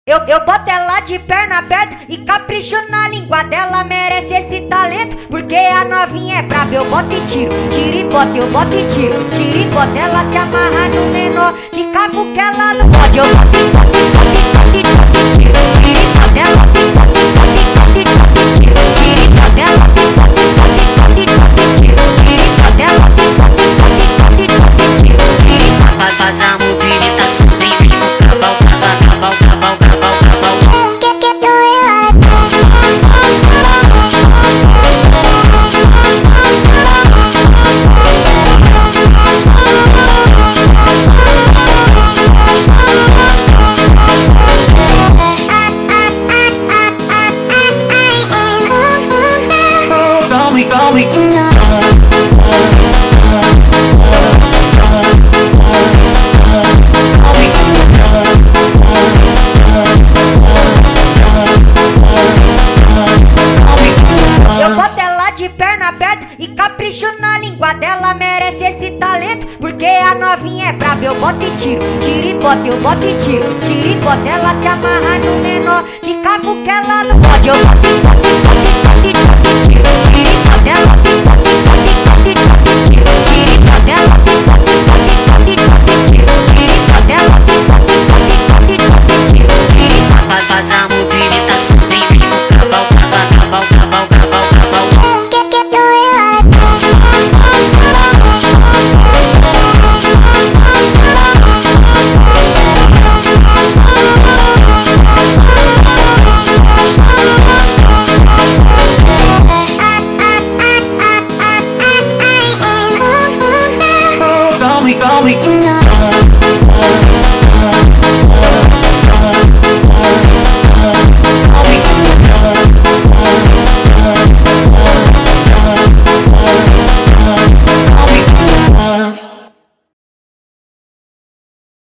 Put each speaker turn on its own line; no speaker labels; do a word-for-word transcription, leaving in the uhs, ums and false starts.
Eu, eu boto ela de perna aberta e capricho na língua dela, merece esse talento, porque a novinha é braba. Eu boto e tiro, tiro e boto, eu boto e tiro, tiro e boto, ela se amarra no menor, que cavo que ela não pode. Eu boto e boto e boto e boto e boto e tiro, tiro e boto, ela boto e boto e boto e boto e tiro, tiro e boto, ela boto e boto e boto e boto e tiro, tiro e boto, ela boto e boto e boto e boto e tiro, tiro e boto.
Faz, faz a movimentação bem bem no cabal, cabal, cabal, cabal, cabal, cabal. Call me, call me.
Eu boto ela de perna aberta e capricho na língua dela, merece esse talento, porque a novinha é braba. Eu boto e tiro, tiro e boto, eu boto e tiro, tiro e boto, ela se amarra no menor, que cavo que ela não pode. Eu boto e boto e boto e boto e boto e tiro, tiro e boto, ela boto e boto e boto e boto e tiro, tiro e boto, ela boto e boto e boto e boto e tiro, tiro e boto, ela boto e boto e boto e boto e tiro, tiro e boto.
Faz, faz a